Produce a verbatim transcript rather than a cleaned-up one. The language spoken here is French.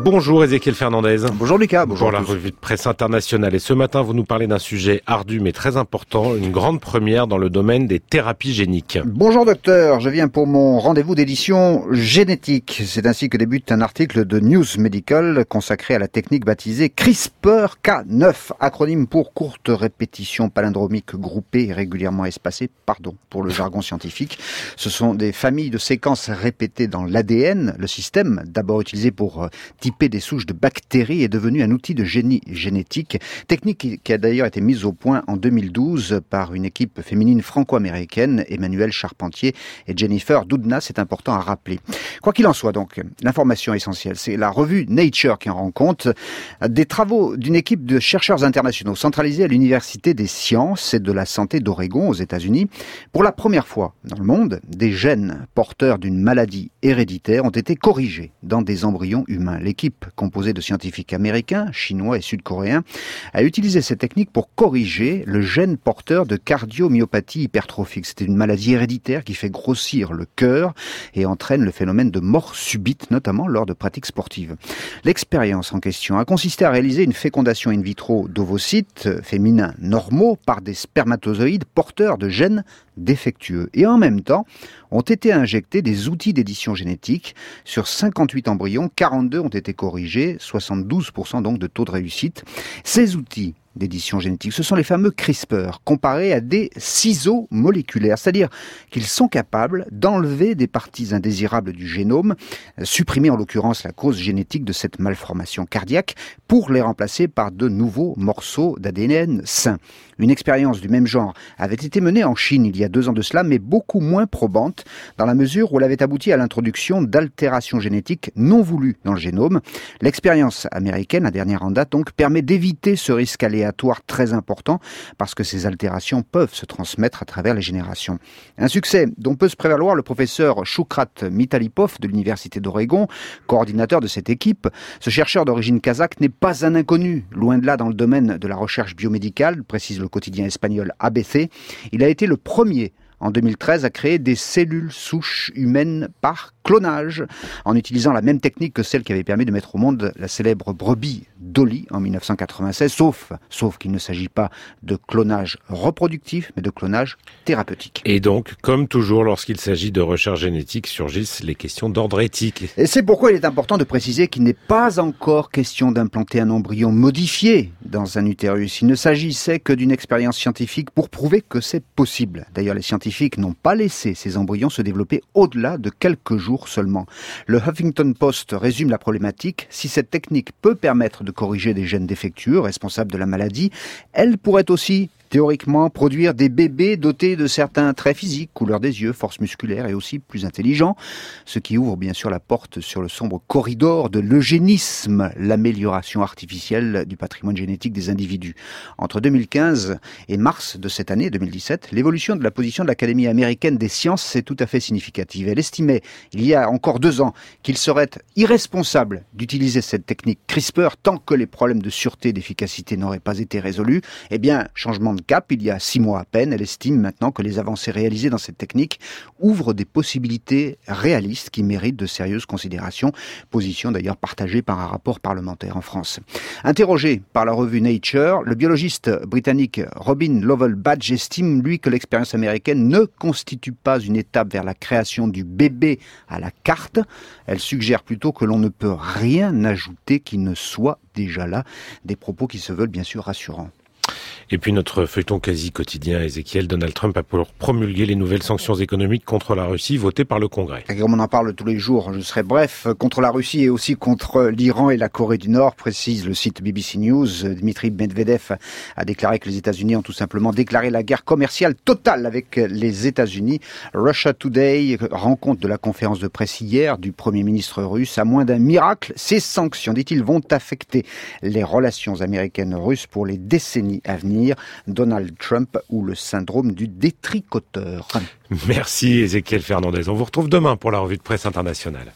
Bonjour Ezequiel Fernandez. Bonjour Lucas. Bonjour. Pour la revue de presse internationale. Et ce matin, vous nous parlez d'un sujet ardu mais très important, une grande première dans le domaine des thérapies géniques. Bonjour docteur, je viens pour mon rendez-vous d'édition génétique. C'est ainsi que débute un article de News Medical consacré à la technique baptisée CRISPR Cas neuf, acronyme pour courte répétition palindromique groupée et régulièrement espacée, pardon pour le jargon scientifique. Ce sont des familles de séquences répétées dans l'A D N. Le système, d'abord utilisé pour typer des souches de bactéries, est devenu un outil de génie génétique, technique qui a d'ailleurs été mise au point en deux mille douze par une équipe féminine franco-américaine, Emmanuelle Charpentier et Jennifer Doudna, c'est important à rappeler. Quoi qu'il en soit donc, l'information essentielle, c'est la revue Nature qui en rend compte, des travaux d'une équipe de chercheurs internationaux centralisés à l'Université des sciences et de la santé d'Oregon aux États-Unis. Pour la première fois dans le monde, des gènes porteurs d'une maladie héréditaire ont été corrigés dans des embryons humains. L'équipe, composée de scientifiques américains, chinois et sud-coréens, a utilisé cette technique pour corriger le gène porteur de cardiomyopathie hypertrophique. C'est une maladie héréditaire qui fait grossir le cœur et entraîne le phénomène de mort subite, notamment lors de pratiques sportives. L'expérience en question a consisté à réaliser une fécondation in vitro d'ovocytes féminins normaux par des spermatozoïdes porteurs de gènes défectueux. Et en même temps, ont été injectés des outils d'édition génétique. Sur cinquante-huit embryons, quarante-deux ont été corrigés, soixante-douze pour cent donc de taux de réussite. Ces outils d'édition génétique, ce sont les fameux CRISPR, comparés à des ciseaux moléculaires, c'est-à-dire qu'ils sont capables d'enlever des parties indésirables du génome, supprimer en l'occurrence la cause génétique de cette malformation cardiaque, pour les remplacer par de nouveaux morceaux d'A D N sains. Une expérience du même genre avait été menée en Chine il y a deux ans de cela, mais beaucoup moins probante, dans la mesure où elle avait abouti à l'introduction d'altérations génétiques non voulues dans le génome. L'expérience américaine, la dernière en date donc, permet d'éviter ce risque aléatoire très important, parce que ces altérations peuvent se transmettre à travers les générations. Un succès dont peut se prévaloir le professeur Shukrat Mitalipov de l'Université d'Oregon, coordinateur de cette équipe. Ce chercheur d'origine kazakh n'est pas un inconnu, loin de là dans le domaine de la recherche biomédicale, précise le quotidien espagnol A B C. Il a été le premier en deux mille treize à créer des cellules souches humaines par clonage, en utilisant la même technique que celle qui avait permis de mettre au monde la célèbre brebis Dolly en dix-neuf cent quatre-vingt-seize, sauf, sauf qu'il ne s'agit pas de clonage reproductif, mais de clonage thérapeutique. Et donc, comme toujours lorsqu'il s'agit de recherche génétique, surgissent les questions d'ordre éthique. Et c'est pourquoi il est important de préciser qu'il n'est pas encore question d'implanter un embryon modifié dans un utérus. Il ne s'agissait que d'une expérience scientifique pour prouver que c'est possible. D'ailleurs, les scientifiques n'ont pas laissé ces embryons se développer au-delà de quelques jours seulement. Le Huffington Post résume la problématique. Si cette technique peut permettre de corriger des gènes défectueux responsables de la maladie, elle pourrait aussi théoriquement produire des bébés dotés de certains traits physiques, couleur des yeux, force musculaire et aussi plus intelligents, ce qui ouvre bien sûr la porte sur le sombre corridor de l'eugénisme, l'amélioration artificielle du patrimoine génétique des individus. Entre deux mille quinze et mars de cette année, deux mille dix-sept, l'évolution de la position de l'Académie américaine des sciences est tout à fait significative. Elle estimait, il y a encore deux ans, qu'il serait irresponsable d'utiliser cette technique CRISPR tant que les problèmes de sûreté et d'efficacité n'auraient pas été résolus. Eh bien, changement de cap, il y a six mois à peine, elle estime maintenant que les avancées réalisées dans cette technique ouvrent des possibilités réalistes qui méritent de sérieuses considérations, position d'ailleurs partagée par un rapport parlementaire en France. Interrogé par la revue Nature, le biologiste britannique Robin Lovell Badge estime, lui, que l'expérience américaine ne constitue pas une étape vers la création du bébé à la carte. Elle suggère plutôt que l'on ne peut rien ajouter qui ne soit déjà là, des propos qui se veulent bien sûr rassurants. Et puis notre feuilleton quasi quotidien, Ezequiel, Donald Trump a promulgué les nouvelles sanctions économiques contre la Russie votées par le Congrès. Et comme on en parle tous les jours, je serai bref, contre la Russie et aussi contre l'Iran et la Corée du Nord, précise le site B B C News. Dmitri Medvedev a déclaré que les États-Unis ont tout simplement déclaré la guerre commerciale totale avec les États-Unis. Russia Today rend compte de la conférence de presse hier du Premier ministre russe. À moins d'un miracle, ces sanctions, dit-il, vont affecter les relations américaines-russes pour les décennies à venir. Donald Trump ou le syndrome du détricoteur. Merci Ezequiel Fernandez. On vous retrouve demain pour la revue de presse internationale.